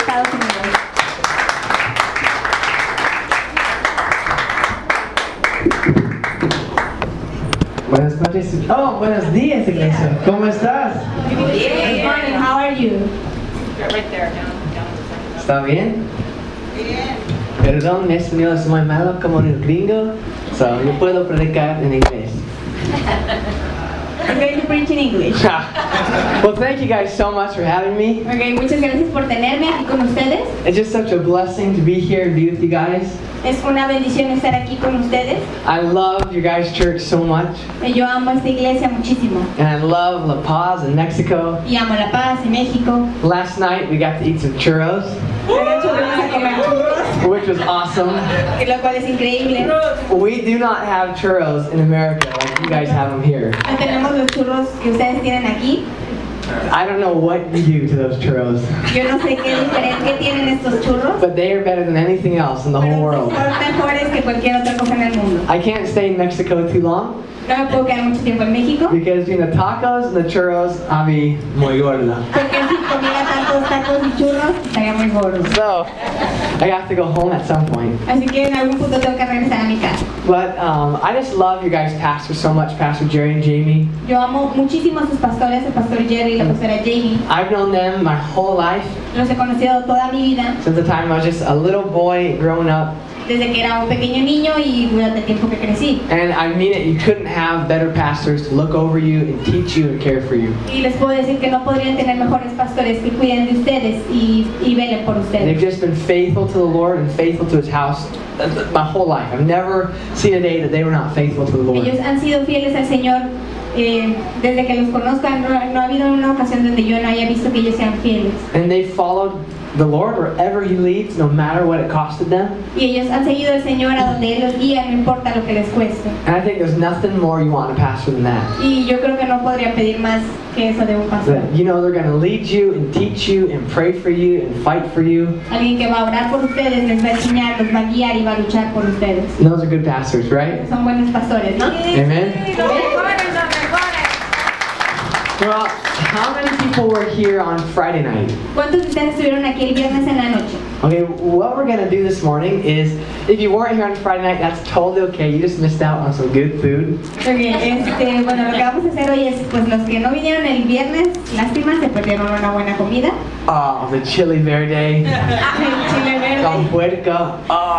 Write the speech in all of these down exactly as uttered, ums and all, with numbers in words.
Estados Unidos. Buenas noches. Oh, buenos días, iglesia. ¿Cómo estás? Good morning, how are you? Right there, down, down. ¿Está bien? Perdón, mi español es muy malo como el gringo, so yo puedo predicar en inglés. I'm going to preach in English. Well, thank you guys so much for having me. Okay, muchas gracias por tenerme aquí con ustedes. It's just such a blessing to be here and be with you guys. Es una bendición estar aquí con ustedes. I love your guys' church so much, Yo amo esta iglesia muchísimo. and I love La Paz in Mexico. Y amo La Paz y México. Last night we got to eat some churros, Anoche fuimos a comer churros, which was awesome. lo cual es increíble. We do not have churros in America like you guys have them here. No tenemos los churros que ustedes tienen aquí. I don't know what you do to those churros, Yo no sé qué diferente tienen estos churros, but they are better than anything else in the whole pero world. son mejores que cualquier otra cosa en el mundo. I can't stay in Mexico too long No me puedo quedar mucho tiempo en México, because between the tacos and the churros, I'll be muy gordo. porque si comiera tantos tacos y churros, estaría muy gordo. So I have to go home at some point. Así que en algún punto tengo que regresar a mi casa. But um, I just love you guys' pastors so much, Pastor Jerry and Jamie. Yo amo muchísimo a sus pastores, el pastor Jerry y la pastora Jamie. I've known them my whole life, Los he conocido toda mi vida, since the time I was just a little boy growing up. desde que era un pequeño niño y durante el tiempo que crecí. And I mean it, you couldn't have better pastors to look over you and teach you and care for you. Y les puedo decir que no podrían tener mejores pastores que cuiden de ustedes y, y velen por They've ustedes. just been faithful to the Lord and faithful to His house my whole life. I've never seen a day that they were not faithful to the Lord. Ellos han sido fieles al Señor eh, desde que los conozcan. No, no ha habido una ocasión donde yo no haya visto que ellos sean fieles. And they followed the Lord wherever He leads, no matter what it costed them. Y ellos han seguido al Señor a donde Él los guía, no importa lo que les cueste. And I think there's nothing more you want in a pastor than that. Y yo creo que no podría pedir más que eso de un pastor. That you know they're going to lead you and teach you and pray for you and fight for you. Alguien que va a orar por ustedes, les va a enseñar, los va a guiar y va a luchar por ustedes. And those are good pastors, right? Son buenos pastores, ¿no? Amen. Well, how many people were here on Friday night? ¿Cuántos de ustedes estuvieron aquí el viernes en la noche? Okay, what we're going to do this morning is, if you weren't here on Friday night, that's totally okay. You just missed out on some good food. Okay, este, bueno, lo que vamos a hacer hoy es, pues los que no vinieron el viernes, lástima, se perdieron una buena comida. Oh, the chili verde, El chile con verde. puerco.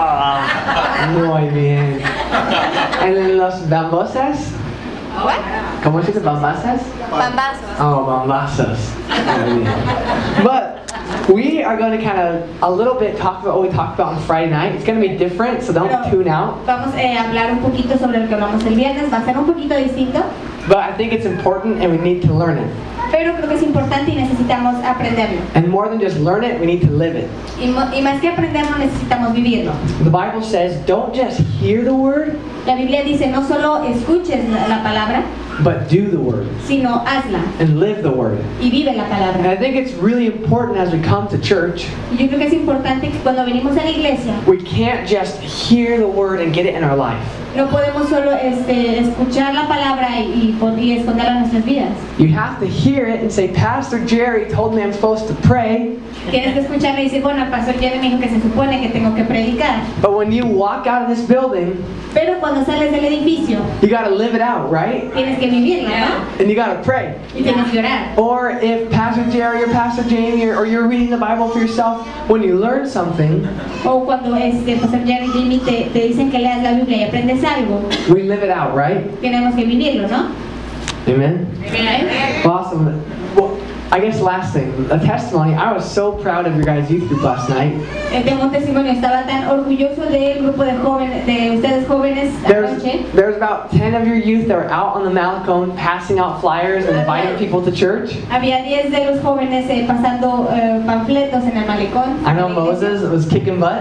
Oh, muy bien. And los bambosas. What? ¿Cómo se dice bambasas? Bambazos. Oh, bambasas. Muy bien. But we are going to kind of a little bit talk about what we talked about on Friday night. It's going to be different, so don't Pero tune out. Vamos eh, a hablar un poquito sobre lo que hablamos el viernes, va a ser un poquito distinto, But I think it's important and we need to learn it. pero creo que es importante y necesitamos aprenderlo. And more than just learn it, we need to live it. Y, mo- y más que aprenderlo, necesitamos vivirlo. The Bible says, don't just hear the word, La Biblia dice, no solo escuches la, la palabra, but do the word sino hazla and live the word. y vive la And palabra. I think it's really important as we come to church, Y yo creo que es importante que cuando venimos a la iglesia, we can't just hear the word and get it in our life. no podemos solo este, escuchar la palabra y, y, pon- y esconderla en nuestras vidas. You have to hear it and say, Pastor Jerry told me I'm supposed to pray. Tienes que escucharla y decir, bueno, el pastor Jerry me dijo que se supone que tengo que predicar. But when you walk out of this building, Pero cuando sales del edificio, you got to live it out, right? tienes que vivirla, ¿no? And you got to pray. Y tienes que orar. Or if Pastor Jerry or Pastor Jamie or, or you're reading the Bible for yourself, when you learn something, O cuando este, el pastor Jerry y Jimmy te, te dicen que leas la Biblia y aprendes algo, we live it out, right? tenemos que vivirlo, ¿no? Amen? ¿Eh? Awesome. Well, I guess last thing, a testimony. I was so proud of your guys' youth group last night. Eh, Tengo un testimonio, estaba tan orgulloso del grupo de jóvenes, de ustedes jóvenes There's, anoche. there's about ten of your youth that were out on the Malecon passing out flyers and inviting people to church. Había diez de los jóvenes eh, pasando eh, panfletos en el malecón. I know en la iglesia. Moses was kicking butt.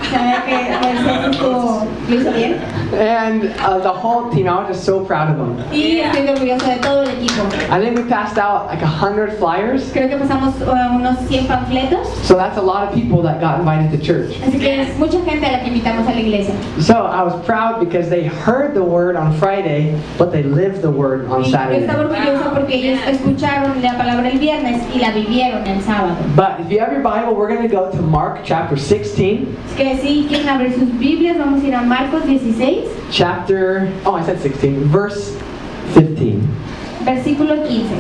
Saber que Moisés estuvo, lo hizo bien. And uh, the whole team, I was just so proud of them. Y estoy orgulloso de todo el equipo. I think we passed out like a hundred flyers. Creo que pasamos uh, unos cien panfletos. So that's a lot of people that got invited to church. Así que es mucha gente a la que invitamos a la iglesia. So I was proud because they heard the word on Friday, but they lived the word on Y yo Saturday. estaba orgullosa porque ellos escucharon la palabra el viernes y la vivieron el sábado. But if you have your Bible, we're going to go to Mark chapter sixteen. Es que si quieren abrir sus Biblias, vamos a ir a Marcos dieciséis, Chapter, oh, I said sixteen, verse fifteen. versículo quince.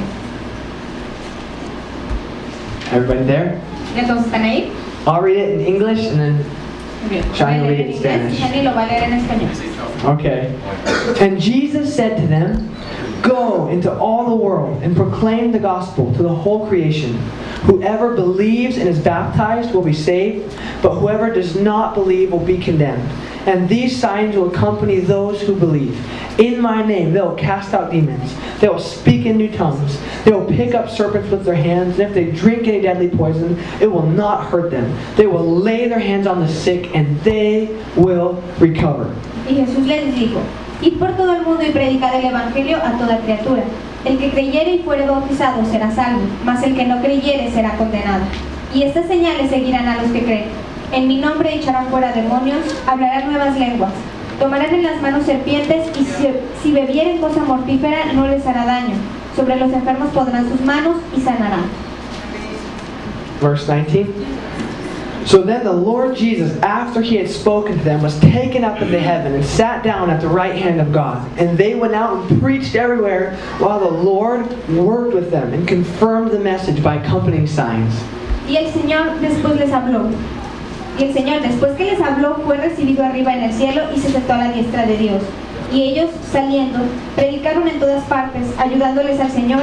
Everybody there? ¿Ya todos están ahí? I'll read it in English and then, Shani will read it in Spanish. Shani lo va a leer en español. okay. And Jesus said to them, "Go into all the world and proclaim the gospel to the whole creation. Whoever believes and is baptized will be saved, but whoever does not believe will be condemned. And these signs will accompany those who believe. In my name they will cast out demons. They will speak in new tongues. They will pick up serpents with their hands. And if they drink any deadly poison, it will not hurt them. They will lay their hands on the sick and they will recover." Y Jesús les dijo: "Id por todo el mundo y predicad el evangelio a toda criatura. El que creyere y fuere bautizado será salvo, mas el que no creyere será condenado. Y estas señales seguirán a los que creen. En mi nombre echarán fuera demonios, hablarán nuevas lenguas, tomarán en las manos serpientes y si, si bebieren cosa mortífera no les hará daño. Sobre los enfermos pondrán sus manos y sanarán." Verse nineteen. So then the Lord Jesus, after he had spoken to them, was taken up into heaven and sat down at the right hand of God. And they went out and preached everywhere while the Lord worked with them and confirmed the message by accompanying signs. Y el Señor después les habló. Y el Señor después que les habló fue recibido arriba en el cielo y se sentó a la diestra de Dios. Y ellos, saliendo, predicaron en todas partes, ayudándoles al Señor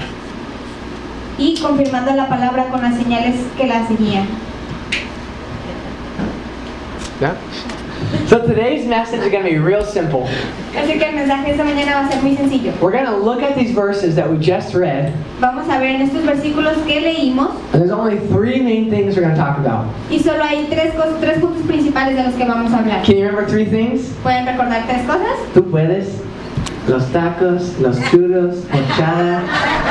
y confirmando la palabra con las señales que la seguían. Yeah. So today's message is going to be real simple. Así que el mensaje de esta mañana va a ser muy sencillo. We're going to look at these verses that we just read. Vamos a ver en estos versículos que leímos. And there's only three main things we're going to talk about. Y solo hay tres, cosas, tres puntos principales de los que vamos a hablar. Can you remember three things? ¿Pueden recordar tres cosas? Tú puedes. Los tacos, los churros, horchata.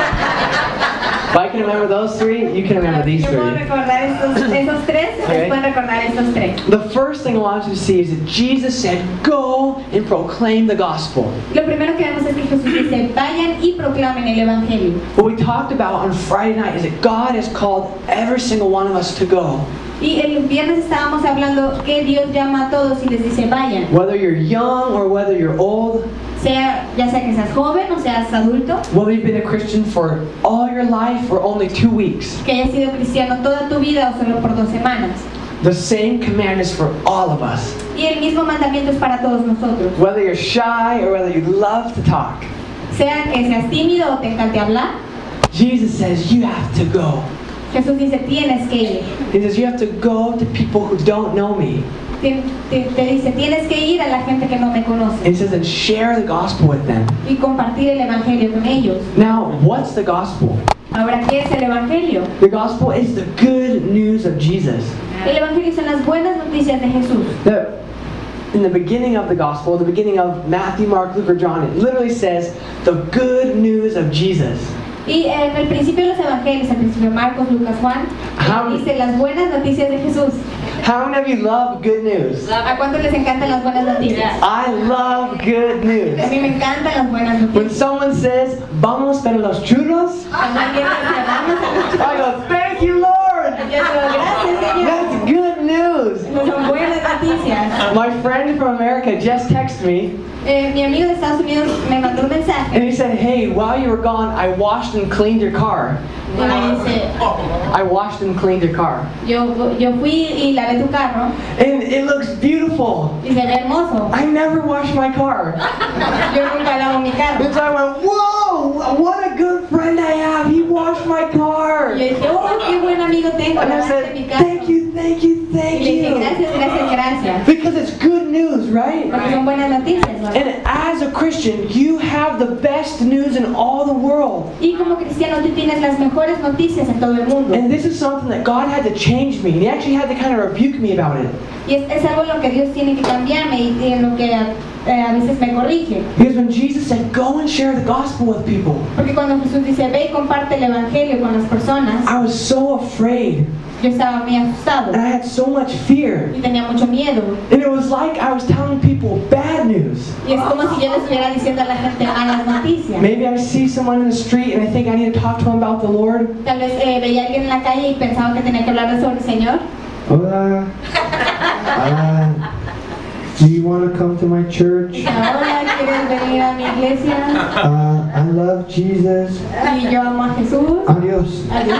If I can remember those three, you can remember these Yo puedo three. recordar estos, esos tres, ustedes Okay. pueden recordar estos tres. The first thing I want you to see is that Jesus said, "Go and proclaim the gospel." Lo primero que vemos es que Jesús dice: vayan y proclamen el evangelio. What we talked about on Friday night is that God has called every single one of us to go. Y el viernes estábamos hablando que Dios llama a todos y les dice: vayan. Whether you're young or whether you're old, Sea, ya sea que seas joven o seas adulto, whether you've been a Christian for all your life or only two weeks, que hayas sido cristiano toda tu vida o solo por dos semanas. the same command is for all of us. Y el mismo mandamiento es para todos nosotros. Whether you're shy or whether you love to talk, Sea que seas tímido o te encante hablar, Jesus says you have to go. Jesús dice: tienes que ir. He says you have to go to people who don't know me. Te, te, te dice: tienes que ir a la gente que no me conoce And he says, and share the gospel with them. y compartir el evangelio con ellos. Now, what's the gospel? Ahora, ¿qué es el evangelio? The gospel is the good news of Jesus. El evangelio son las buenas noticias de Jesús. The, in the beginning of the gospel, the beginning of Matthew, Mark, Luke, or John, it literally says the good news of Jesus. Y en el principio de los evangelios, al principio Marcos, Lucas, Juan, How- dice las buenas noticias de Jesús. How many of you love good news? ¿A cuántos les encantan las buenas noticias? I love good news. A mí me encantan las buenas When noticias. someone says, vamos para los churros, Cuando alguien dice: vamos a I go, thank you, Lord. Yo digo: gracias, Señor. That's good news. No son buenas noticias. My friend from America just texted me, Eh, mi amigo de Estados Unidos me mandó un mensaje and he said, hey, while you were gone, I washed and cleaned your car. y me dice: I washed and cleaned your car. yo, yo fui y lavé tu carro And it looks beautiful. y se ve hermoso. I never wash my car. Yo nunca lavo mi carro. And so I went, whoa, what a good friend I have. He washed my car. Y yo dije: oh, qué buen amigo tengo, And I lavaste said, mi carro. thank you, thank you, Y thank le dije: you. gracias, gracias, gracias. Because it's good news, right? Porque son buenas noticias, ¿no? And as a Christian, you have the best news in all the world. Y como cristiano tú tienes las mejores noticias en todo el mundo. And this is something that God had to change me. And He actually had to kind of rebuke me about it. Y es, es algo en lo que Dios tiene que cambiarme y, y en lo que eh, a veces me corrige. Because when Jesus said, go and share the gospel with people, Porque cuando Jesús dice, ve y comparte el evangelio con las personas, I was so afraid. yo estaba muy asustado And I had so much fear. y tenía mucho miedo. And it was like I was telling people bad news. Y es como si yo le estuviera diciendo a la gente malas noticias. Maybe I see someone in the street and I think I need to talk to him about the Lord. Tal vez eh, veía a alguien en la calle y pensaba que tenía que hablarle sobre el Señor. Hola. Uh, do you want to come to my church? Y ahora quieres venir a mi iglesia. Uh, I love Jesus. Y yo amo a Jesús. Adios. Adiós.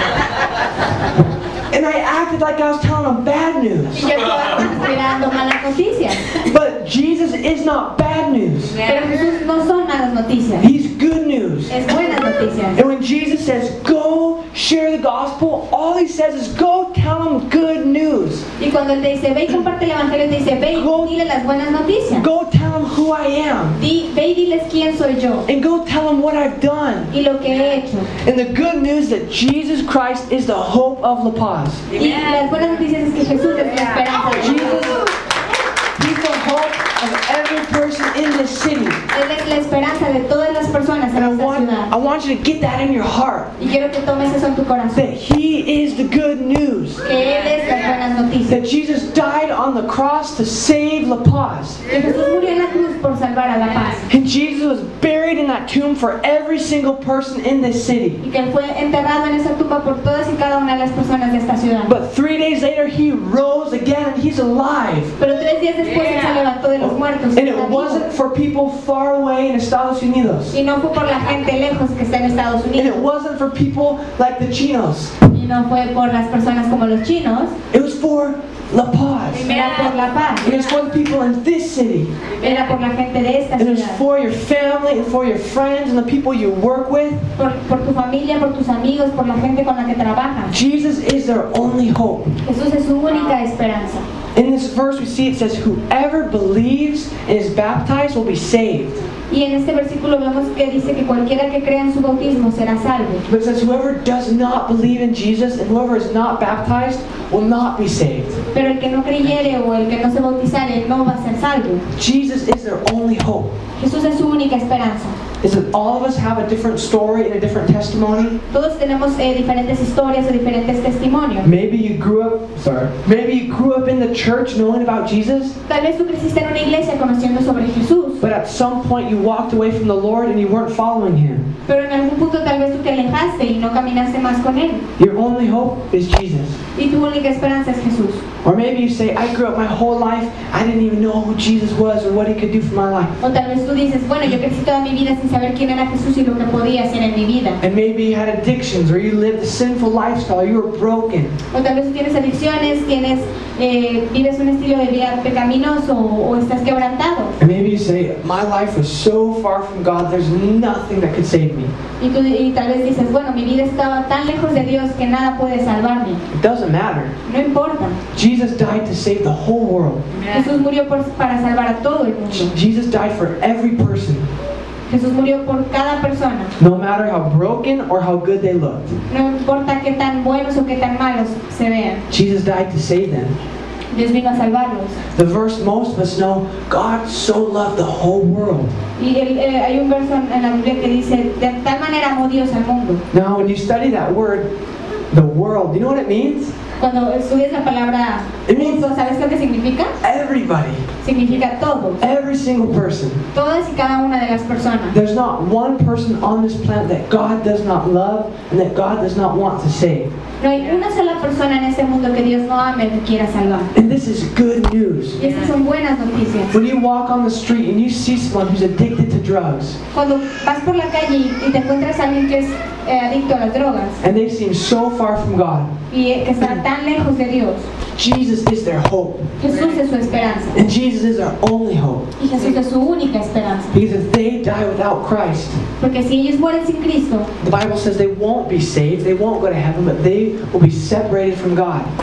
And I acted like I was telling them bad news. Y yo estaba esperando malas noticias. But Jesus is not bad news. Pero Jesús no son malas noticias. He's good news. Es buenas noticias. And when Jesus says, go share the gospel, all He says is, go tell them good news. Y cuando Él te dice, ve y comparte el evangelio, te dice, ve y dile las buenas noticias. Go tell them who I am. Di, ve y diles quién soy yo And go tell them what I've done. y lo que he hecho. And the good news that Jesus Christ is the hope of La Paz. Y las buenas noticias es que Jesús es la esperanza de Jesus, todos. He's the hope of every person in this city. Él es la esperanza de todas las personas en And I esta want, I ciudad. want you to get that in your heart. Y quiero que tomes eso en tu That corazón. He is the good news. Que Él es las buenas That noticias. Jesus died on the cross to save La Paz. Que Jesús murió en la cruz por salvar a la paz. And Jesus was buried in that tomb for every single person in this city. Y que Él fue enterrado en esa tumba por todas y cada una de las personas de esta ciudad. But three days later, He rose again and He's alive. Pero tres días después Él se levantó de los muertos. And y it está vivo. wasn't for people far away in Estados Unidos. Y no fue por la gente lejos que está en Estados And it Unidos. wasn't for people like the Chinos. Y no fue por las personas como los chinos. It was for La Paz. Era por la paz. It was for the people in this city. Era por la gente de esta And it was ciudad. for your family and for your friends and the people you work with. Por, por tu familia, por tus amigos, por la gente con la que trabajas. Jesus is their only hope. Jesús es su única esperanza. In this verse we see it says, whoever believes and is baptized will be saved. Y en este versículo vemos que dice que cualquiera que crea en su bautismo será salvo. But it says whoever does not believe in Jesus and whoever is not baptized will not be saved. Pero el que no creyere o el que no se bautizare no va a ser salvo. Jesus is their only hope. Jesús es su única esperanza. Is that all of us have a different story and a different testimony? Todos tenemos eh, diferentes historias o diferentes testimonios. Maybe you grew up, sorry, maybe you grew up in the church knowing about Jesus, Tal vez tú creciste en una iglesia conociendo sobre Jesús, but at some point you walked away from the Lord and you weren't following Him. pero en algún punto tal vez tú te alejaste y no caminaste más con Él. Your only hope is Jesus. Y tu única esperanza es Jesús. Or maybe you say, I grew up my whole life, I didn't even know who Jesus was or what He could do for my life. O tal vez tú dices, bueno, yo crecí toda mi vida sin saber quién era Jesús y lo que podía hacer en mi vida. And maybe you had addictions or you lived a sinful lifestyle, you were broken. O tal vez tú tienes adicciones, tienes, eh, vives un estilo de vida pecaminoso o, o estás quebrantado. And maybe you say, my life was so far from God, there's nothing that could save me. Y, tú, y tal vez dices, bueno, mi vida estaba tan lejos de Dios que nada puede salvarme. It doesn't matter. No importa. Jesus died to save the whole world. Jesús murió por- para salvar a todo el mundo. Jesus died for every person, Jesús murió por cada persona. no matter how broken or how good they looked. No importa qué tan buenos o qué tan malos se vean. Jesus died to save them. Dios vino a salvarlos. The verse most of us know, God so loved the whole world. Y el- eh, hay un verso en la Biblia que dice, de tal manera amó Dios al mundo. Now, when you study that word, the world, you know what it means? Cuando estudias la palabra mundo, ¿sabes lo que significa? Everybody, Significa todos, every single person. todas y cada una de las personas. There's not one person on this planet that God does not love and that God does not want to save. No hay una sola persona en este mundo que Dios no ame o que quiera salvar. And this is good news. Y estas son buenas noticias. When you walk on the street and you see someone who's addicted to drugs Cuando vas por la calle y, y te encuentras a alguien que es eh, adicto a las drogas and they seem so far from God, y eh, que está tan lejos de Dios, Jesus is their hope. Jesús es su esperanza. And Jesus is our only hope. Y Jesús es su única esperanza. Because if they die without Christ, Porque si ellos mueren sin Cristo, the Bible says they won't be saved, they won't go to heaven, but they will be separated from God.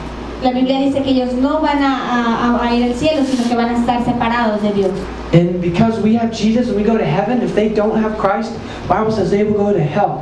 La Biblia dice que ellos no van a, a, a ir al cielo, sino que van a estar separados de Dios. And because we have Jesus and we go to heaven, if they don't have Christ, the Bible says they will go to hell.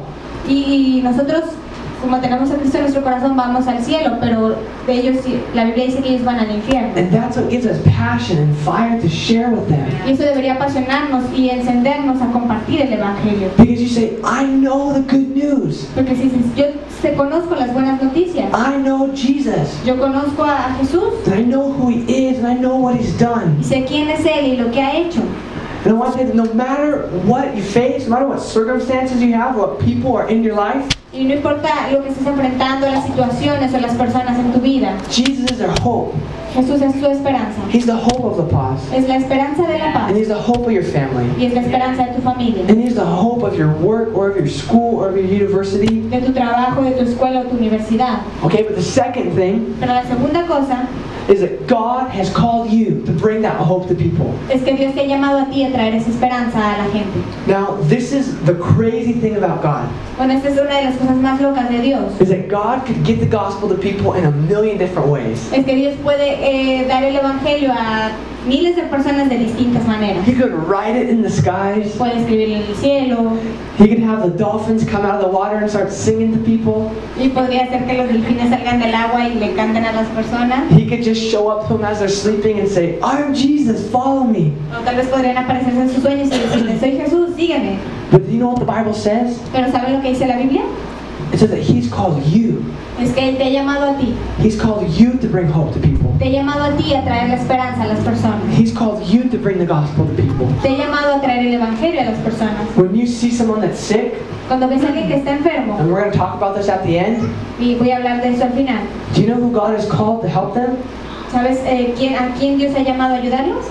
Y nosotros, como tenemos a Cristo en nuestro corazón, vamos al cielo, pero de ellos, la Biblia dice que ellos van al infierno. And that's what gives us passion and fire to share with them. Y eso debería apasionarnos y encendernos a compartir el Evangelio. Because you say, I know the good news. Porque si dices, yo te conozco las buenas noticias, I know Jesus. yo conozco a Jesús, And I know who He is and I know what He's done. y sé quién es Él y lo que ha hecho. And I want to say that no matter what you face, no matter what circumstances you have, what people are in your life, Y no importa lo que estés enfrentando, las situaciones o las personas en tu vida, Jesus is our hope. Jesús es tu esperanza. He's the hope of the paz. Es la esperanza de la paz And He's the hope of your family. y es la esperanza de tu familia, And He's the hope of your work or of your school or of your university. de tu trabajo, de tu escuela o tu universidad. Okay, but the second thing Pero la segunda cosa is that God has called you to bring that hope to people. es que Dios te ha llamado a ti a traer esa esperanza a la gente. Now, this is the crazy thing about God, Bueno, esta es una de las cosas más locas de Dios. is that God could get the gospel to people in a million different ways. Es que Dios puede eh, dar el Evangelio a miles de personas de distintas maneras. He could write it in the skies. Puede escribirlo en el cielo He could have the dolphins come out of the water and start singing to people. y podría hacer que los delfines salgan del agua y le canten a las personas. He could just show up to them as they're sleeping and say, I'm Jesus, follow me. O tal vez podrían aparecerse en sus sueños y decirle, soy Jesús, sígueme. But do you know what the Bible says? Pero ¿saben lo que dice la Biblia? It says that He's called you. Es que Él te ha llamado a ti. He's called you to bring hope to people. Te ha llamado a ti a traer la esperanza a las personas. He's called you to bring the gospel to people. Te ha llamado a traer el Evangelio a las personas. When you see someone that's sick, Cuando ves a alguien que está enfermo, and we're going to talk about this at the end, y voy a hablar de eso al final, do you know who God has called to help them? ¿sabes eh, quién, a quién Dios ha llamado a ayudarlos?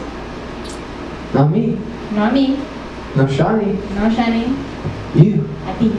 Not me. No a mí, No Shani. no Shani, You. a ti.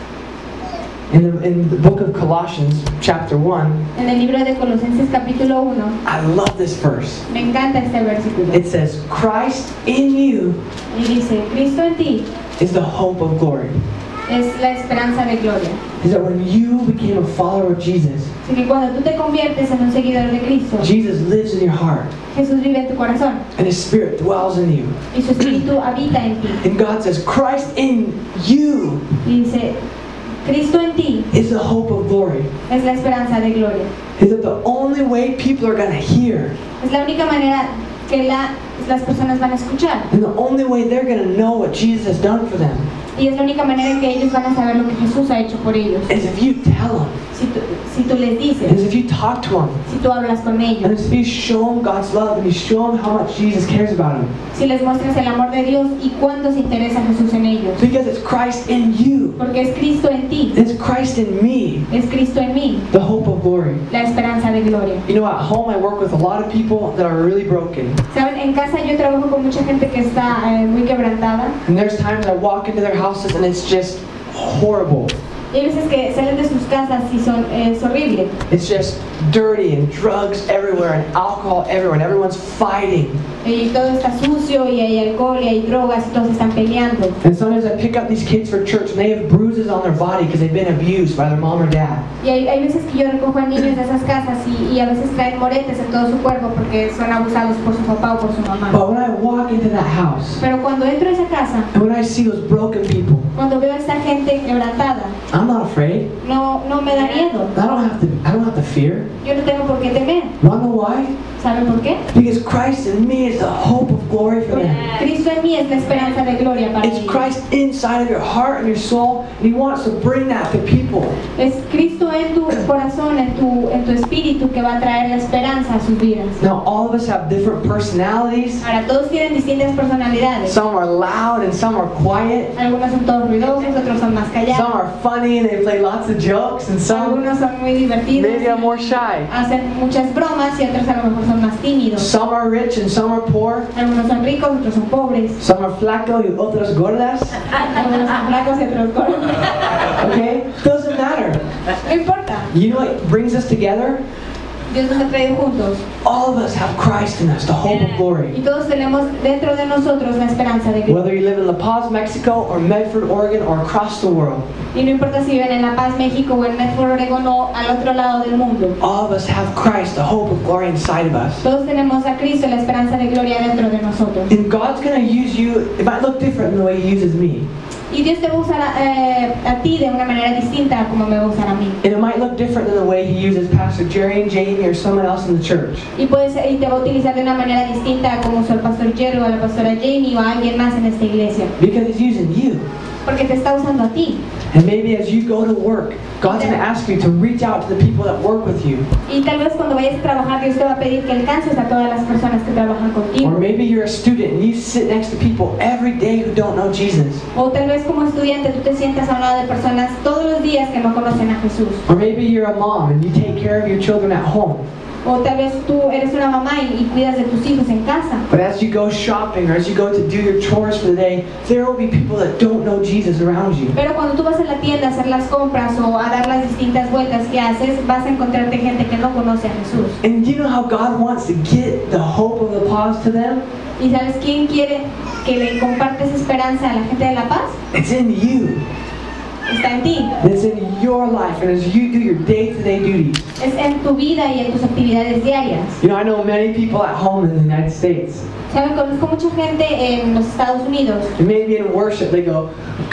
In the, in the book of Colossians, chapter one, En el libro de Colosenses capítulo uno, I love this verse. me encanta este versículo. It says, Christ in you Y dice, Cristo en ti is the hope of glory. es la esperanza de gloria. Is that when you became a follower of Jesus, Así que cuando tú te conviertes en un seguidor de Cristo, Jesus lives in your heart, Jesús vive en tu corazón and His Spirit dwells in you. y su espíritu habita en ti. And God says, Christ in you Y dice, Cristo en ti is the hope of glory. es la esperanza de gloria. Is that the only way people are going to hear, Es la única manera que la, las personas van a escuchar. and the only way they're going to know what Jesus has done for them, Y es la única manera en que ellos van a saber lo que Jesús ha hecho por ellos. is if you tell them, Si tú, si tú les and dices, is if you talk to them, si tú hablas con and ellos, it's if you show them God's love and you show them how much Jesus cares about them. si les muestras el amor de Dios y cuánto se interesa Jesús en ellos. Because it's Christ in you. Porque es Cristo en ti, It's Christ in me, es Cristo en mí, the hope of glory. la esperanza de gloria. You know, at home I work with a lot of people that are really broken. Saben, en casa yo trabajo con mucha gente que está eh, muy quebrantada. And there's times I walk into their houses and it's just horrible. Y hay veces que salen de sus casas y son, eh, es horrible. It's just dirty and drugs everywhere and alcohol everywhere and everyone's fighting. Y todo está sucio y hay alcohol y hay drogas y todos están peleando. And sometimes I pick up these kids for church and they have bruises on their body because they've been abused by their mom or dad. Y hay, hay veces que yo recojo a niños de esas casas y, y a veces traen moretes en todo su cuerpo porque son abusados por su papá o por su mamá. But when I walk into that house Pero cuando entro a esa casa, and when I see those broken people, cuando veo a esta gente quebrantada, I'm not afraid. no, no me da miedo. I don't have to I don't have to fear. Yo no tengo por qué temer. Wanna know why? ¿Saben por qué? Because Christ in me is the hope of glory for them. Cristo en mí es la esperanza de gloria para It's ellos. Christ inside of your heart and your soul, and He wants to bring that to people. Es Cristo en tu corazón, en tu, en tu espíritu que va a traer la esperanza a sus vidas. Now, all of us have different personalities. Ahora, todos tienen distintas personalidades. Some are loud and some are quiet. Algunos son todos ruidosos, otros son más Some callados. are funny and they play lots of jokes, and some Algunos son muy divertidos, maybe are more shy. hacen muchas bromas y otros a lo mejor son más tímidos. Some are rich and some are poor. Algunos son ricos, otros son pobres. Some are flacos y otros gordas. Algunos son flacos y otros gordos. Okay? Doesn't matter. No importa. You know what brings us together? Dios nos ha traído juntos. All of us have Christ in us, the hope of Y glory. todos tenemos dentro de nosotros la esperanza de Dios. Whether you live in La Paz, Mexico, or Medford, Oregon, or across the world, Y no importa si viven en La Paz, México, o en Medford, Oregón, o al otro lado del mundo. all of us have Christ, the hope of glory inside of us. Todos tenemos a Cristo, la esperanza de gloria dentro de nosotros. And God's going to use you. It might look different than the way He uses me. Y Dios te va a usar a, eh, a ti de una manera distinta a como me va a usar a mí. And it might look different than the way He uses Pastor Jerry and Jamie or someone else in the church. Y, puede ser- y te va a utilizar de una manera distinta a como usó el pastor Jerry o a la pastora Jamie o a alguien más en esta iglesia. Because He's using you. Porque te está usando a ti. And maybe as you go to work, God's going to ask you to reach out to the people that work with you. Y tal vez cuando vayas a trabajar, Dios te va a pedir que alcances a todas las personas que trabajan Or contigo. maybe you're a student and you sit next to people every day who don't know Jesus. O tal vez como estudiante tú te sientas a un lado de personas todos los días que no conocen a Jesús. Or maybe you're a mom and you take care of your children at home. O tal vez tú eres una mamá y, y cuidas de tus hijos en casa. But as you go shopping or as you go to do your chores for the day, there will be people that don't know Jesus around you. Pero cuando tú vas a la tienda a hacer las compras o a dar las distintas vueltas que haces, vas a encontrarte gente que no conoce a Jesús. And you know how God wants to get the hope of the pause to them? ¿Y sabes quién quiere que le compartes esperanza a la gente de La Paz? It's in you. Está en ti. It's in your life and as you do your day-to-day duties. Es en tu vida y en tus actividades diarias. You know, I know many people at home in the United States. Saben, conozco mucha gente en los Estados Unidos And maybe in worship they go,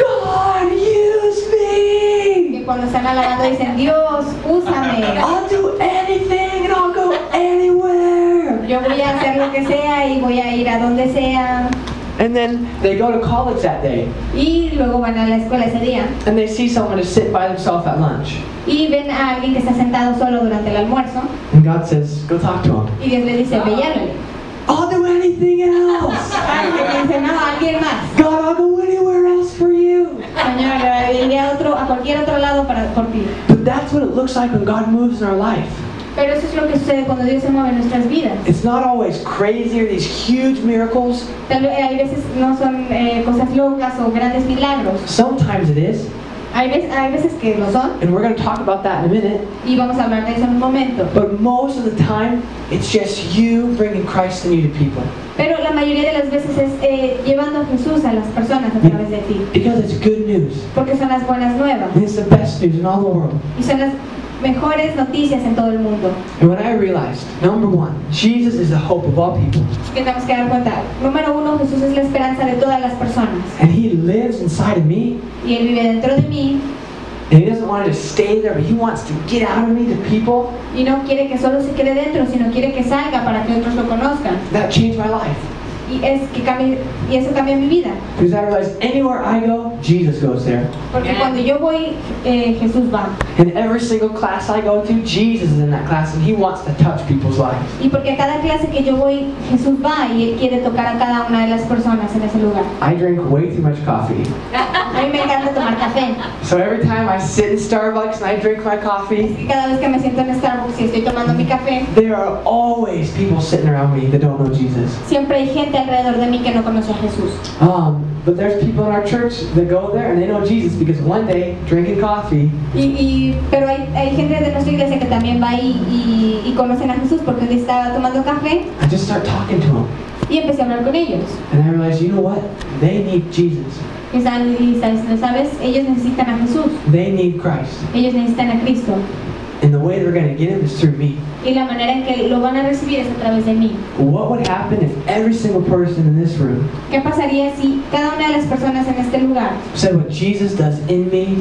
God, use me! que cuando están alabando dicen, Dios, úsame. I'll do anything and I'll go anywhere! Yo voy a hacer lo que sea y voy a ir a donde sea. And then they go to college that day Y luego van a la escuela ese día and they see someone just sit by themselves at lunch. y ven a alguien que está sentado solo durante el almuerzo And God says, go talk to him. y Dios le dice, ve y háblale. I'll do anything else! Alguien le dice, no, alguien más. God, I'll go anywhere else for you! Señor, iré a, otro, a cualquier otro lado para, por ti. But that's what it looks like when God moves in our life. Pero eso es lo que sucede cuando Dios se mueve en nuestras vidas. It's not always crazy or these huge miracles. Tal vez hay veces no son eh, cosas locas o grandes milagros. Sometimes it is. Hay veces, hay veces que lo son And we're going to talk about that in a minute. y vamos a hablar de eso en un momento. But most of the time, it's just you bringing Christ in you to people. Pero la mayoría de las veces es eh, llevando a Jesús a las personas a través de ti. Because it's good news. Porque son las buenas nuevas And it's the best news in all the world. y son las mejores noticias en todo el mundo. And when I realized, number one, Jesus is the hope of all people. Que tenemos que dar cuenta. Número uno, Jesús es la esperanza de todas las personas. And He lives inside of me. Y Él vive dentro de mí And He doesn't want to just stay there, but He wants to get out of me to people. y no quiere que solo se quede dentro, sino quiere que salga para que otros lo conozcan. That changed my life. Y, es que cambie, y eso cambia mi vida. Because I realized anywhere I go, Jesus goes there. Porque cuando yo voy, eh, Jesús va. And every single class I go to, Jesus is in that class and He wants to touch people's lives. Y porque a cada clase que yo voy, Jesús va y Él quiere tocar a cada una de las personas en ese lugar. I drink way too much coffee. A mí me encanta tomar café. So every time I sit in Starbucks and I drink my coffee, Y cada vez que me siento en Starbucks y estoy tomando mi café, there are always people sitting around me that don't know Jesus. siempre hay gente alrededor de mí que no conoce a Jesús. Um, but there's people in our church that go there and they know Jesus because one day, drinking coffee, Y, y, pero hay, hay gente de nuestra iglesia que también va ahí y, y conocen a Jesús porque un día estaba tomando café I just start talking to them. y empecé a hablar con ellos. And I realize, you know what? They need Jesus. Y saben- y sabes, ¿lo sabes? Ellos necesitan a Jesús. They need Christ. Ellos necesitan a Cristo. And the way they're going to get Him is through me. Y la manera en que lo van a recibir es a través de mí. What would happen if every single person in this room ¿Qué pasaría si cada una de las personas en este lugar said what Jesus does in me?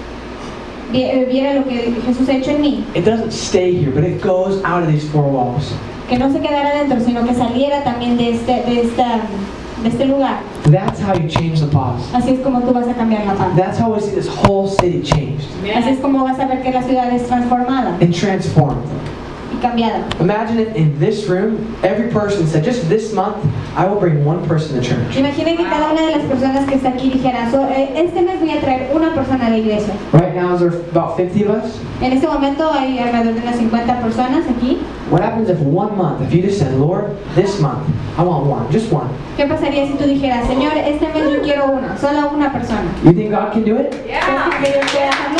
vi- eh, viera lo que Jesús ha hecho en mí? It doesn't stay here, but it goes out of these four walls. Que no se quedara dentro, sino que saliera también de este, de esta, de este lugar. That's how you change the pause. Así es como tú vas a cambiar la paz. That's how we see this whole city changed Así es como vas a ver que la ciudad es transformada and transformed. y cambiada. Imagine if in this room, every person said, just this month, I will bring one person to church. Imaginen que cada una de las personas que está aquí dijera, "So, eh, este mes voy a traer una persona a la iglesia". Right now, there's about fifty of us. En este momento hay alrededor de unas cincuenta personas aquí. What happens if one month, if you just said, Lord, this month, I want one, just one. ¿Qué pasaría si tú dijeras, Señor, este mes yo quiero una, solo una persona? You think God can do it? ¿Crees que Dios puede hacerlo?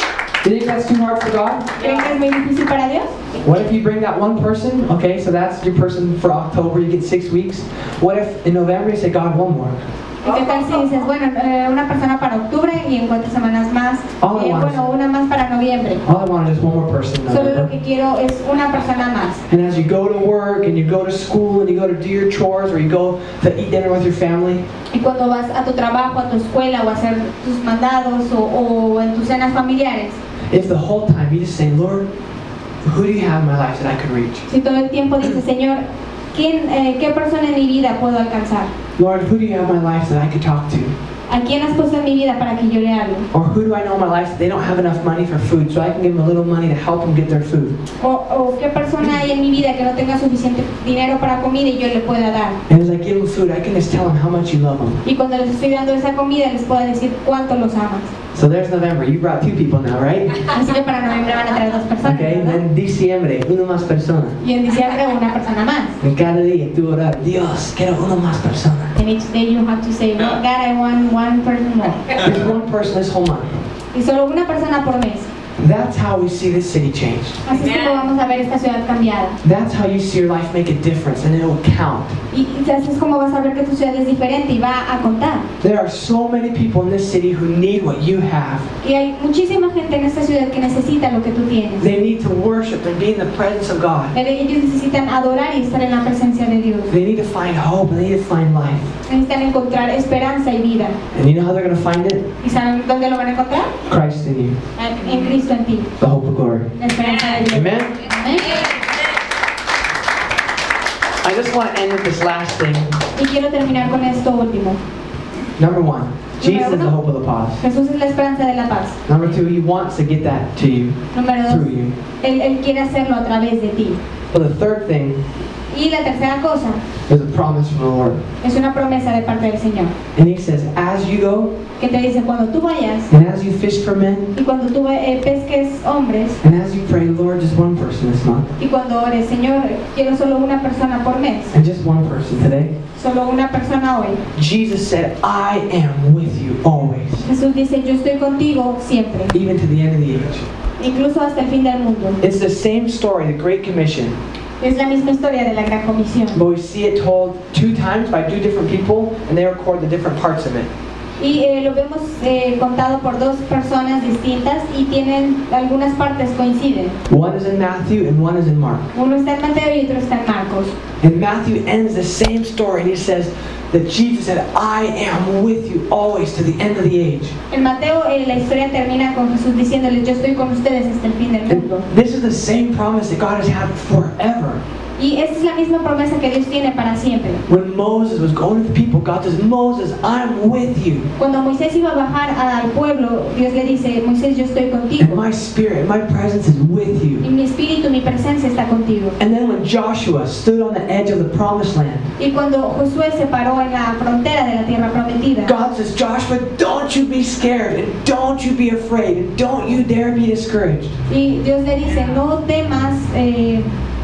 You think that's too hard for God? ¿Creen que es muy difícil para Dios? What if you bring that one person? Okay, so that's your person for October. You get six weeks. What if in November you say, God, one more? ¿Y qué tal si dices, bueno, eh, una persona para octubre y en cuatro semanas más? All I Eh, want is- bueno, una más para noviembre. All I want is just one more person in Solo lo November. que quiero es una persona más. And as you go to work and you go to school and you go to do your chores or you go to eat dinner with your family, Y cuando vas a tu trabajo, a tu escuela o a hacer tus mandados o, o en tus cenas familiares, if the whole time you just say, Lord, who do you have in my life that I could reach? si todo el tiempo dices, Señor, ¿quién, eh, ¿qué persona en mi vida puedo alcanzar? Lord, who do you have in my life that I could talk to? ¿A quién has puesto en mi vida para que yo le hable? Or who do I know in my life that they don't have enough money for food, so I can give them a little money to help them get their food? O, o qué persona hay en mi vida que no tenga suficiente dinero para comida y yo le pueda dar. And as I give them food, I can just tell them how much you love them. Y cuando les estoy dando esa comida les puedo decir cuánto los amas. So there's November. You brought two people now, right? Así que para noviembre van a traer dos personas, Okay, and ¿verdad? then diciembre, uno más persona. Y en diciembre una persona más. En cada día tú orar, Dios, quiero uno más persona. And each day you have to say, well, God, I want one person more. There's one person this whole month. Y solo una persona por mes. That's how we see this city changed. Así es como vamos a ver esta ciudad cambiada. That's how you see your life make a difference and it will count. Y, y así es como vas a ver que tu ciudad es diferente y va a contar. There are so many people in this city who need what you have. Y hay muchísima gente en esta ciudad que necesita lo que tú tienes. They need to worship and be in the presence of God. Pero ellos necesitan adorar y estar en la presencia de Dios. They need to find hope and they need to find life. Necesitan encontrar esperanza y vida. And you know how they're going to find it? ¿Y saben dónde lo van a encontrar? Christ in you, En Cristo en ti. the hope of glory. La esperanza de Dios. Amen? Amén. I just want to end with this last thing. Y quiero terminar con esto último. Number one, Jesus is the hope of the pause. Jesús es la esperanza de la paz. Number two, He wants to get that to you Número dos, through you. Él, él quiere hacerlo a través de ti. But the third thing Y la tercera cosa is a promise from the Lord. es una promesa de parte del Señor. And He says, as you go Que te dice, cuando tú vayas and as you fish for men y cuando tú eh, pesques hombres and as you pray, Lord, just one person this month y cuando ores, Señor, quiero solo una persona por mes, and just one person today. solo una persona hoy. Jesus said, I am with you always, Jesús dice, yo estoy contigo siempre, even to the end of the age. incluso hasta el fin del mundo. It's the same story, the Great Commission, Es la misma historia de la Gran Comisión. but we see it told two times by two different people, and they record the different parts of it. Y eh, lo vemos eh, contado por dos personas distintas y tienen algunas partes coinciden. One is in Matthew and one is in Mark. Uno está en Mateo y otro está en Marcos. And Matthew ends the same story, and he says that Jesus said, I am with you always to the end of the age. En Mateo eh, la historia termina con Jesús diciéndoles, yo estoy con ustedes hasta el fin del mundo. And this is the same promise that God has had forever. Y esa es la misma promesa que Dios tiene para siempre. When Moses was going to the people, God says, Moses, I'm with you. Cuando Moisés iba a bajar al pueblo, Dios le dice, Moisés, yo estoy And contigo. my spirit, my presence is with Y you. mi espíritu, mi presencia está contigo. And then when Joshua stood on the edge of the promised land, Y cuando Josué se paró en la frontera de la tierra prometida, God says, Joshua, don't you be scared, and don't you be afraid, and don't you dare be discouraged. y Dios le dice, no temas, eh,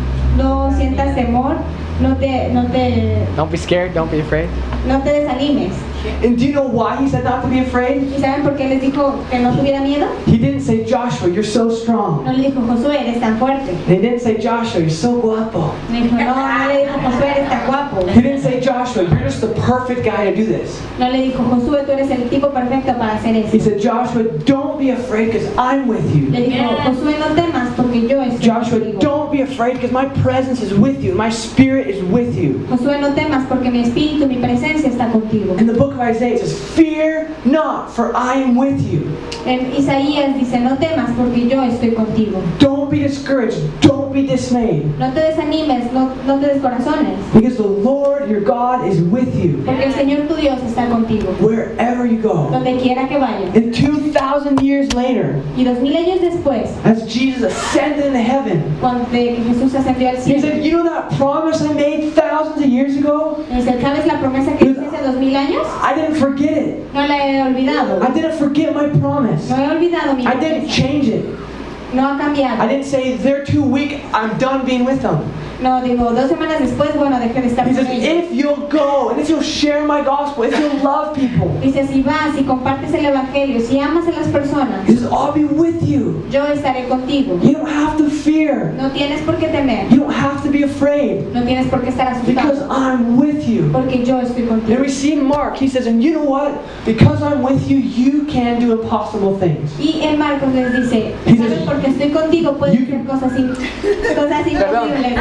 no sientas temor, no te, no te, Don't be scared, don't be afraid. no te desanimes. And do you know why he said not to be afraid? ¿Y saben por qué les dijo que no tuviera miedo? He didn't say, Joshua, you're so strong. No le dijo, Josué, eres tan fuerte. And he didn't say, Joshua, you're so guapo. Le dijo, no, no le dijo, Josué, eres tan guapo. He didn't say, Joshua, you're just the perfect guy to do this. No le dijo, Josué, tú eres el tipo perfecto para hacer He eso. said, Joshua, don't be afraid because I'm with you. Le dijo, Josué, no temas porque yo estoy Joshua, contigo. don't be afraid because my presence is with you. My spirit is with you. Josué, no temas porque mi espíritu, mi presencia está contigo. In the book of Isaiah, it says, fear not, for I am with you. En Isaías dice, no temas porque yo estoy contigo. Don't be discouraged. Don't be dismayed. No te desanimes, no, no te descorazones, Because the Lord your God is with you porque el Señor tu Dios está contigo, wherever you go. donde quiera que vayas. And two thousand years later, Y dos mil años después, as Jesus ascended into heaven, cuando de que Jesús ascendió al he cielo, said, you know that promise I made thousands of years ago? dice, ¿sabes la promesa que hice hace dos mil años? I didn't forget it. No la he olvidado. I didn't forget my promise. No he olvidado mi I didn't promesa. change it. No ha I cambiado. didn't say, they're too weak, I'm done being with them. No, digo, dos semanas después, bueno, dejé de estar He con says, ellos. if you'll go, and if you'll share my gospel, if you'll love people, Dice, si vas y compartes el evangelio, si amas a las personas, he says, I'll be with you. yo estaré contigo. You don't have to fear. No tienes por qué temer, You don't have to be afraid no tienes por qué estar because asustado, I'm with you. porque yo estoy And contigo. we see in Mark, he says, and you know what? Because I'm with you, you can do impossible things. Y en Marcos les dice, ¿sabes? Porque estoy contigo, puedes hacer cosas, in- cosas imposibles.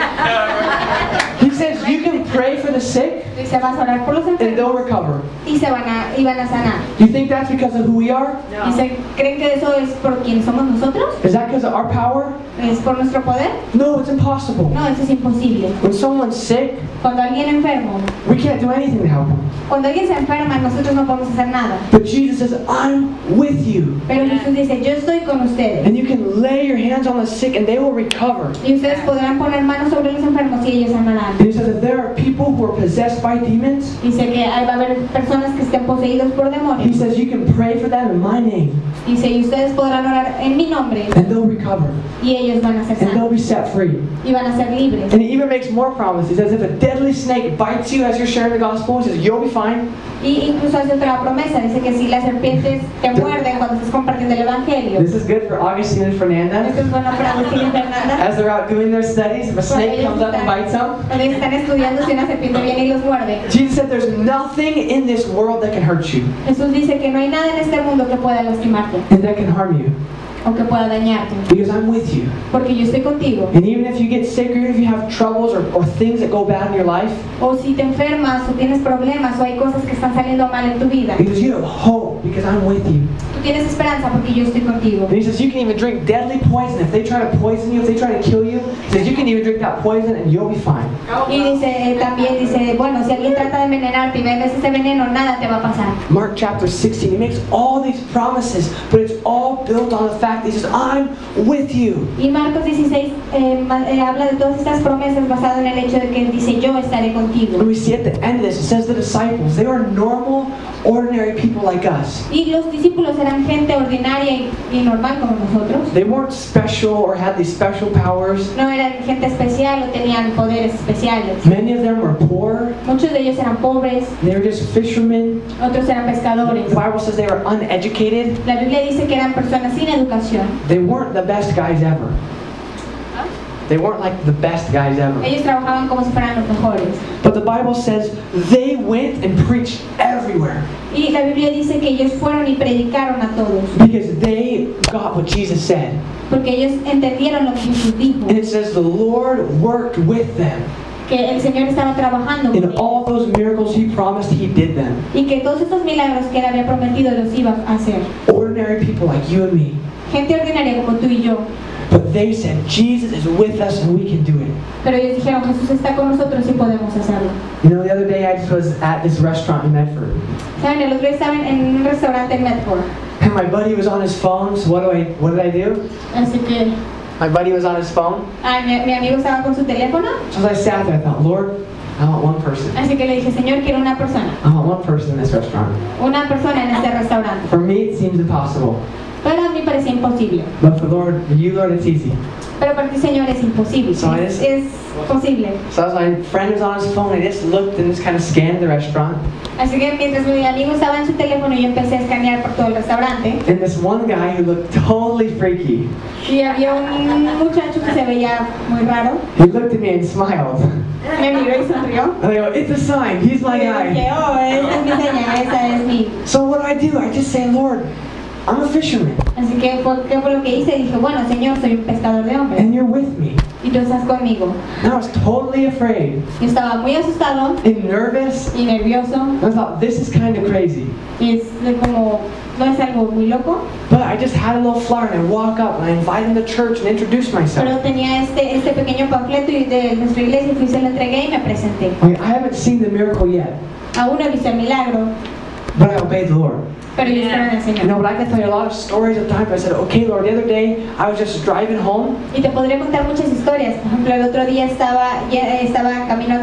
He says, you can pray for the sick Dice, vas a orar por los and they'll enfermos recover. y se van a, y van a sanar. Do you think that's because of who we are? Dice, ¿creen que eso es por quien somos nosotros? Is that because of our power? ¿Es por nuestro poder? No, it's impossible. No, eso es imposible. When someone's sick, Cuando alguien enfermo, we can't do anything to help them. cuando alguien se enferma, nosotros no podemos hacer nada. But Jesus says, I'm with you. Pero Jesús dice, yo estoy con ustedes. And you can lay your hands on the sick and they will recover. Y ustedes podrán poner manos sobre los enfermos y ellos sanarán. And he says that there are people who are possessed by demons. Dice que ahí va a haber personas que estén poseídos por He demonios. says you can pray for them in my name Dice, y ustedes podrán orar en mi nombre and they'll recover y ellos van a ser and they'll sanos be set free. y van a ser libres. And he even makes more promises. He says if a deadly snake bites you as you're sharing the gospel, he says you'll be fine. Y incluso hace otra promesa, dice que si las serpientes te muerden cuando estás compartiendo el evangelio. This is good for Augustine and Fernanda Esto es bueno para Agustín y Fernanda. as they're out doing their studies. If a Cuando snake ellos comes up and bites them, cuando ellos están estudiando, si una serpiente viene y los muerde. Jesus said there's nothing in this world that can hurt you Jesús dice que no hay nada en este mundo que pueda lastimarte and that can harm you o que pueda dañarte, because I'm with you. porque yo estoy contigo. And even if you get sick or even if you have troubles or, or things that go bad in your life, O si te enfermas o tienes problemas o hay cosas que están saliendo mal en tu vida, he says you have hope because I'm with you. tú tienes esperanza porque yo estoy contigo. And he says you can even drink deadly poison. If they try to poison you, if they try to kill you, he says you can even drink that poison and you'll be fine. Y dice, eh, también dice, bueno, si alguien trata de envenenarte y bebes ese veneno, nada te va a pasar. Mark chapter sixteen, he makes all these promises, but it's all built on the fact that he says, I'm with you. Y Marcos dieciséis eh, ma- eh, habla de todas estas promesas basado en el hecho de que él dice, yo estaré contigo. And we see at the end of this, it says the disciples, they were normal, ordinary people like us. Y los discípulos eran gente ordinaria y, y normal como nosotros. They weren't special or had these special powers. No eran gente especial o tenían poderes especiales. Many of them were poor. Muchos de ellos eran pobres, They were just fishermen. otros eran pescadores. The Bible says they were uneducated. La Biblia dice que eran personas sin educación. They weren't the best guys ever. They weren't like the best guys ever. Ellos trabajaban como si fueran los mejores. But the Bible says they went and preached everywhere Y la Biblia dice que ellos fueron y predicaron a todos, because they got what Jesus said. porque ellos entendieron lo que Jesús dijo, And it says the Lord worked with them. que el Señor estaba trabajando con In ellos, all those miracles He promised, He did them. y que todos estos milagros que él había prometido los iba a hacer. Ordinary people like you and me. Gente ordinaria como tú y yo. But they said, Jesus is with us and we can do it. Pero ellos dijeron, Jesús está con nosotros y podemos hacerlo. You know, the other day I just was at this restaurant in Medford. Saben, el otro día estaban en un restaurante en Medford. And my buddy was on his phone, so what do I what did I do? Así que, My buddy was on his phone. ay, mi, mi amigo estaba con su teléfono. So as I sat there, I thought, Lord, I want one person. Así que le dije, Señor, quiero una persona. I want one person in this restaurant. Una persona en este restaurante. For me, it seems impossible. Pero a mí parecía imposible. But for Lord, for you, Lord, it's easy. Pero para ti, Señor, es imposible. So Es, es- es posible. So as my friend was on his phone, I just looked and just kind of scanned the restaurant. Así que mientras mi amigo estaba en su teléfono, yo empecé a escanear por todo el restaurante. And this one guy who looked totally freaky, Y había un muchacho que se veía muy raro. he looked at me and smiled. Me miró y sonrió. And I go, it's a sign, he's my Y yo guy. dije, oh, esa es mi señal, esa es mi. So what do I do? I just say, Lord, I'm a fisherman, Así que, ¿por ¿qué fue lo que hice? Dije, bueno, Señor, soy un pescador de hombres. and you're with me. Y tú estás conmigo. And I was totally afraid Yo estaba muy asustado and nervous. y nervioso. And I thought, this is kind of crazy. Y es de como, no es algo muy loco. But I just had a little flyer and I walk up and I invite him to church and introduce Pero myself. tenía este, este pequeño panfleto y de nuestra iglesia y fui, se lo entregué y me presenté. I, mean, I haven't seen the miracle yet, Aún no he visto el milagro, but I obeyed the Lord. pero yo espero en el You Señor. know, but I can tell you a lot of stories of times I said, okay, Lord, the other day I was just driving home Y te podría contar muchas historias. Por ejemplo, el otro día estaba, ya estaba camino a casa y dije,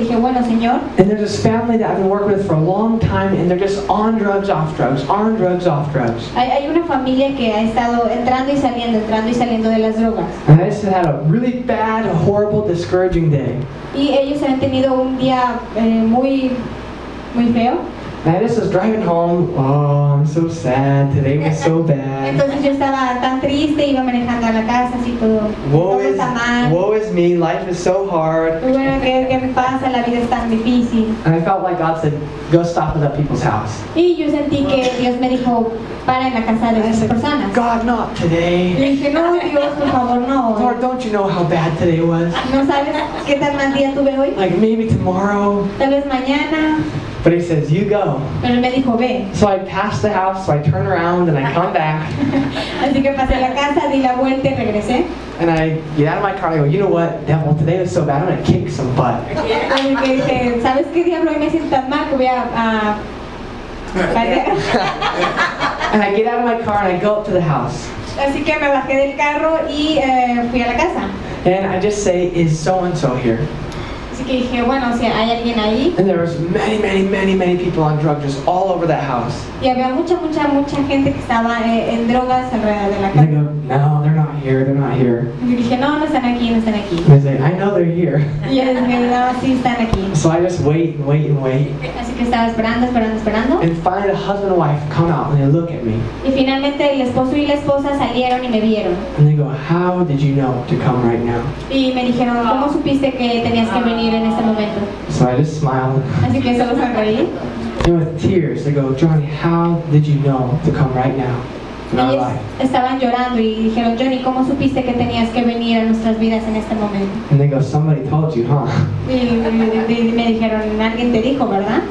dije, bueno, Señor, And there's this family that I've been working with for a long time, and they're just on drugs, off drugs, on drugs, off drugs. hay, hay una familia que ha estado entrando y saliendo, entrando y saliendo de las drogas. And I just had a really bad, horrible, discouraging day. Y ellos han tenido un día eh, muy, muy feo. And I just was driving home. Oh, I'm so sad. Today was so bad. Entonces yo estaba tan triste, iba manejando a la casa, así todo, Woe todo is, está mal. woe is me. Life is so hard. Y bueno, ¿qué, ¿qué me pasa? La vida es tan difícil. And I felt like God said, go stop at that people's house. Y yo sentí que Dios me dijo, para en la casa de And I esas said, personas. God, not Y today. dije, no, Dios, por favor, no. Lord, don't you know how bad today was? ¿No sabes qué tan mal día tuve hoy? Like maybe tomorrow. Tal vez mañana. But he says, you go. Pero él me dijo, ve. So I pass the house, so I turn around and I come back. Así que pasé a la casa, di la vuelta y regresé. And I get out of my car and I go, you know what, devil, today was so bad, I'm going to kick some butt. Así que dije, ¿sabes qué diablo? Hoy me siento tan mal que voy a... a... And I get out of my car and I go up to the house. Así que me bajé del carro y eh, fui a la casa. And I just say, is so-and-so here? Así que dije, bueno, si hay alguien ahí. And there was many, many, many, many people on drugs just all over that house. Y había mucha, mucha, mucha gente que estaba eh, en drogas alrededor de la And I casa. go, no, they're not here, they're not here. Y dije, no, no están aquí, no están aquí. And I say, I know they're here. Y yo les dije, no, sí están aquí. So I just wait and wait and wait. Así que estaba esperando, esperando, esperando. And finally the husband and wife come out and they look at me. Y finalmente el esposo y la esposa salieron y me vieron. And they go, how did you know to come right now? Y me dijeron, ¿cómo supiste que tenías que venir en este momento? So I just smiled. Así que solo sonreí. And with tears, they go, Johnny, how did you know to come right now in our Ellos life? estaban llorando y dijeron, Johnny, ¿cómo supiste que tenías que venir a nuestras vidas en este momento? And they go, somebody told you, huh? Y, y- y me dijeron, alguien te dijo, ¿verdad?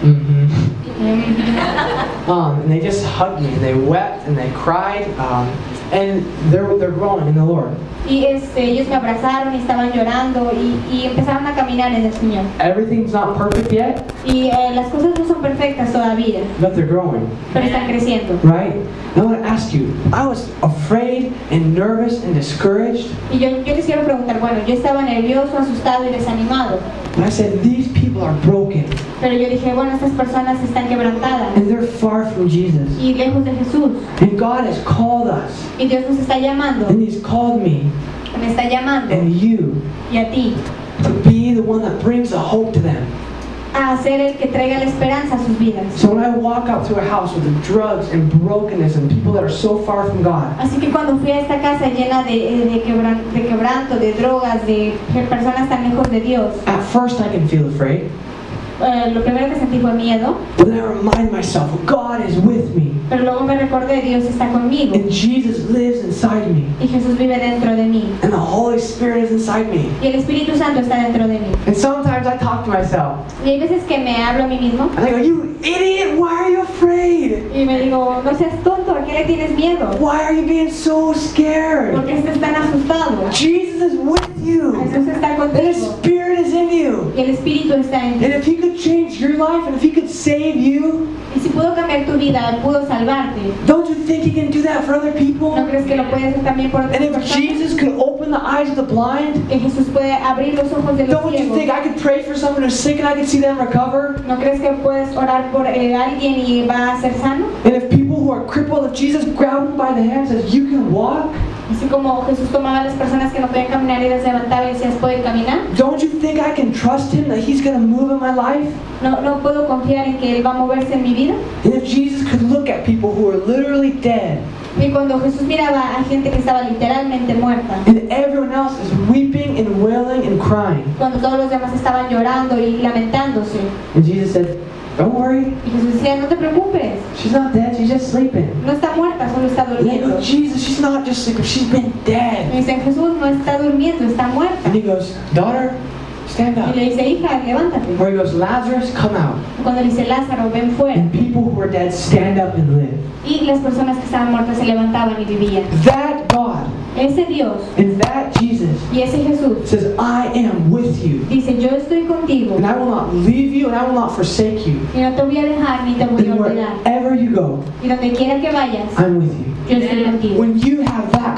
Mm-hmm. Um, and they just hugged me, and they wept, and they cried, um, and they're, they're growing in the Lord. Y este, ellos me abrazaron y estaban llorando y, y empezaron a caminar en el Señor. Everything's not perfect yet, Y eh, las cosas no son perfectas todavía, but they're growing, pero están creciendo. right? And I want to ask you, I was afraid and nervous and discouraged, Y yo, yo les quiero preguntar, bueno, yo estaba nervioso, asustado y desanimado. but I said, these people are broken, Pero yo dije, bueno, estas personas están quebrantadas and they're far from Jesus. y lejos de Jesús. And God has called us, Y Dios nos está llamando, and He's called me me está llamando and you y a ti to be the one that brings the hope to them. a ser el que traiga la esperanza a sus vidas. So when I walk out to a house with the drugs and brokenness and people that are so far from God, Así que cuando fui a esta casa llena de, de, quebran- de quebranto, de drogas, de personas tan lejos de Dios, at first I can feel afraid, eh, lo primero que sentí fue miedo, but then I remind myself, God is with me, pero luego me recordé, Dios está conmigo and Jesus lives inside me, y Jesús vive dentro de mí and the Holy Spirit is inside me. y el Espíritu Santo está dentro de mí. And sometimes I talk to myself, Y hay veces que me hablo a mí mismo and I go, you idiot, why are you afraid? y me digo, no seas tonto, ¿a qué le tienes miedo? Why are you being so ¿Por scared? qué estás tan asustado? Jesus is with you, Jesús está and His contigo Spirit is in you. y el Espíritu está en ti. And if He could change your life, and if He could save you, Y si pudo cambiar tu vida, Él pudo salvarte. don't you think He can do that for other people? ¿No crees que lo puede hacer también por otras And if personas? Jesus could open the eyes of the blind, Que Jesús puede abrir los ojos de los don't you ciegos. think I could pray for someone who's sick and I could see them recover? ¿No crees que puedes orar por eh, alguien y va a ser sano? And if people who are crippled, if Jesus grabbed them by the hand and says, you can walk, Así como Jesús tomaba a las personas que no podían caminar y las levantaba y decía, ¿pueden caminar? don't you think I can trust Him that He's going to move in my life? ¿No, ¿No puedo confiar en que Él va a moverse en mi vida? And if Jesus could look at people who are literally dead, Y cuando Jesús miraba a gente que estaba literalmente muerta, and everyone else is weeping and wailing and crying, cuando todos los demás estaban llorando y lamentándose, and Jesus said, don't worry, y Jesús decía, no te preocupes, she's not dead, she's just sleeping. no está muerta, solo está And they go, durmiendo. Jesus, she's not just sleeping, she's been Y dead. dicen, Jesús no está durmiendo, está muerta. And He goes, daughter, stand Y up. le dice, hija, levántate. Or He goes, Lazarus, come out. Y cuando le dice, Lázaro, ven fuera. And people who are dead stand up and live. Y las personas que estaban muertas se levantaban y vivían. That God Ese Dios and that Jesus y ese Jesús says, I am with you. dice, yo estoy contigo And I will not leave you and I will not forsake you. y no te voy a dejar ni te voy a And olvidar. wherever you go, Y donde quiera que vayas, I'm with you. yo estoy contigo. When you have that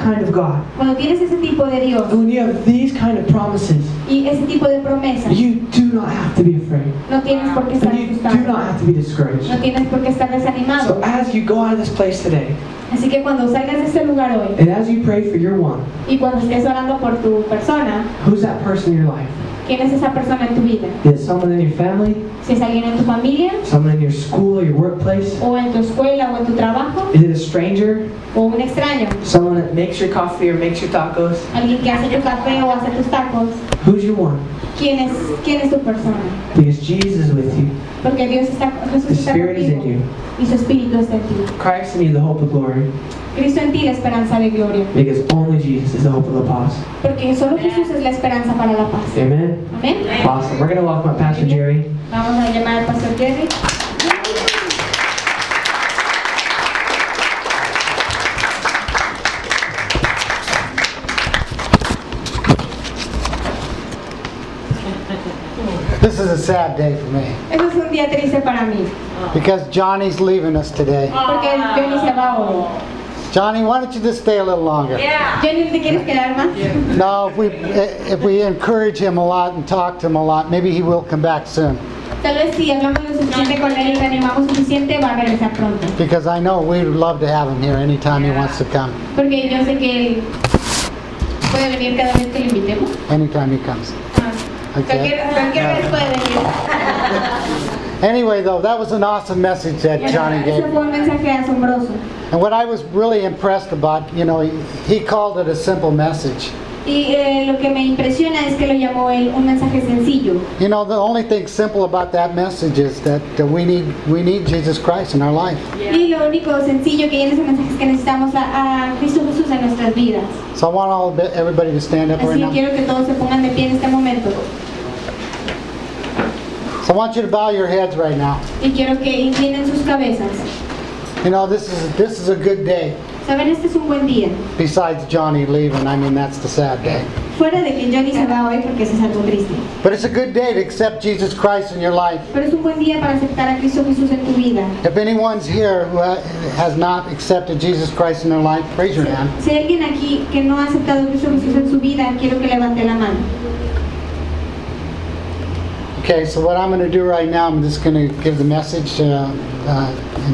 kind of God, Cuando tienes ese tipo de Dios and when you have these kind of promises, y ese tipo de promesas, you do not have to be afraid. no tienes por qué estar And you do asustado, not have to be discouraged. no tienes por qué estar desanimado. So as you go out of this place today, Así que cuando salgas de este lugar hoy and as you pray for your one, y cuando estés orando por tu persona, who's that person in your life? ¿quién es esa persona en tu vida? Is it someone in your family? Si es alguien en tu familia, Someone in your school or your workplace? o en tu escuela, o en tu trabajo, Is it a stranger? o un extraño, Someone that makes your coffee or makes your tacos? alguien que hace tu café o hace tus tacos. Who's your one? ¿Quién es, quién es tu persona? Because Jesus is with you. Porque Dios está, Jesús The está Spirit is in contigo you. y su Espíritu está en ti. Christ in you, the hope of glory. Cristo en ti, la esperanza de gloria. Because only Jesus is the hope of the paz. Porque solo Jesús es la esperanza para la paz. Amen? Amén. Awesome. We're going to welcome up Pastor Jerry. Vamos a llamar al pastor Jerry. This is a sad day for me Eso es un día triste para mí. because Johnny's leaving us today. Porque Johnny se va hoy. Johnny, why don't you just stay a little longer? Johnny, ¿te quieres quedar más? No, if we if we encourage him a lot and talk to him a lot, maybe he will come back soon. Tal vez si hablamos lo suficiente con él y le animamos suficiente, va a regresar pronto. Because I know we'd love to have him here anytime he wants to come. Porque yo sé que él puede venir cada vez que le invitemos. Anytime he comes. Okay. Cualquier, cualquier vez puede venir. Anyway, though, that was an awesome message that Johnny Ese gave. fue un mensaje asombroso. And what I was really impressed about, you know, he, he called it a simple message. Y eh, lo que me impresiona es que lo llamó él un mensaje sencillo. You know, the only thing simple about that message is that uh, we need we need Jesus Christ in our life. Y lo único sencillo que hay en ese mensaje es que necesitamos a, a Cristo Jesús en nuestras vidas. So I want all everybody to stand up right Así que now. quiero que todos se pongan de pie en este momento. So I want you to bow your heads right now. Y quiero que inclinen sus cabezas. You know, this is this is a good day. Saben, este es un buen día. Besides Johnny leaving, I mean that's the sad day. Fuera de que Johnny se va hoy porque eso es algo triste. But it's a good day to accept Jesus Christ in your life. Pero es un buen día para aceptar a Cristo Jesús en tu vida. If anyone's here who ha- has not accepted Jesus Christ in their life, raise your hand. Si hay alguien aquí que no ha aceptado a Cristo Jesús en su vida, quiero que levante la mano. Okay, so what I'm going to do right now, I'm just going to give the message uh, uh,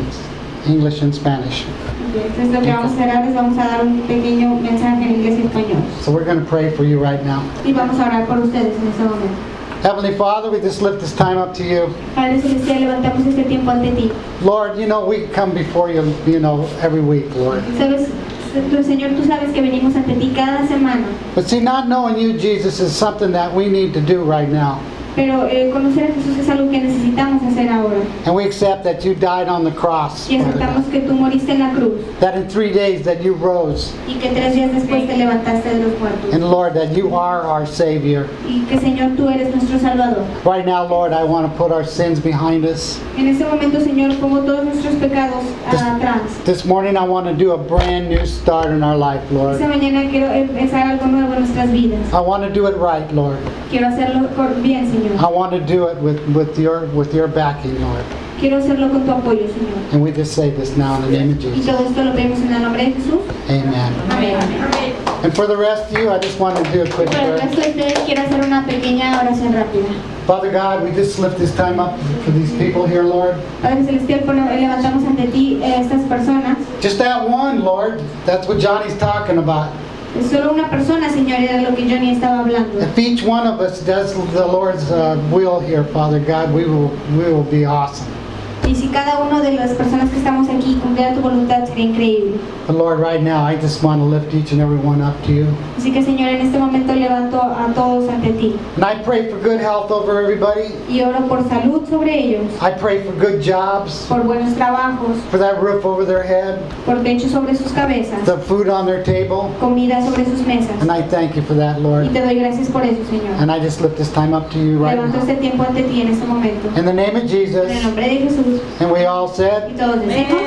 in English and Spanish. Entonces lo que vamos a hacer ahora es vamos a dar un pequeño mensaje en inglés y español. So we're going to pray for you right now. Y vamos a orar por ustedes en este momento. Heavenly Father, we just lift this time up to you. Padre Celestial, levantamos este tiempo ante ti. Lord, you know, we come before you, you know, every week, Lord. Sabes, tu Señor, tú sabes que venimos ante ti cada semana. But see, not knowing you, Jesus, is something that we need to do right now. Pero eh, conocer a Jesús es algo que necesitamos hacer ahora. And we accept that you died on the cross, Y Father aceptamos God. que tú moriste en la cruz. That in three days that you rose. Y que tres días después te levantaste de los muertos. And Lord, that you are our Savior. Y que Señor, tú eres nuestro Salvador. Right now, Lord, I want to put our sins behind us. En este momento, Señor, pongo todos nuestros pecados This- atrás. This morning I want to do a brand new start in our life, Lord. Esta mañana quiero empezar algo nuevo en nuestras vidas. I want to do it right, Lord. Quiero hacerlo por- bien, Señor. I want to do it with, with your with your backing, Lord. Quiero hacerlo con tu apoyo, Señor. And we just say this now in the name of Y Jesus. todo esto lo pedimos en el nombre de Jesús. Amen. Amén. And for the rest of you, I just want to do a quick Para el prayer. resto de ustedes quiero hacer una pequeña oración rápida. Father God, we just lift this time up for these people here, Lord. Padre Celestial, pone- levantamos ante ti eh, estas personas. Just that one, Lord. That's what Johnny's talking about. Es solo una persona, Señor, era lo que Johnny estaba hablando. If each one of us does the Lord's uh, will here, Father God, we will we will be awesome. Y si cada una de las personas que estamos aquí cumpliera tu voluntad, sería increíble. But Lord, right now, I just want to lift each and every one up to you. Así que, Señor, en este momento levanto a todos ante ti. And I pray for good health over everybody. Y oro por salud sobre ellos, I pray for good jobs, por buenos trabajos, for that roof over their head, por techo sobre sus cabezas, the food on their table. comida sobre sus mesas. And I thank you for that, Y Lord. te doy gracias por eso, Señor. And I just lift this time up to you right Levanto now. este tiempo ante ti en este momento. In the name of En el Jesus. nombre de Jesús. And we all Y said, todos decimos.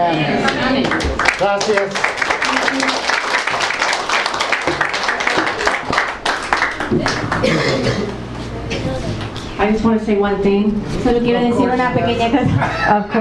Amen. Gracias. I just want to say one thing. Solo quiero decir una pequeña cosa. Of course.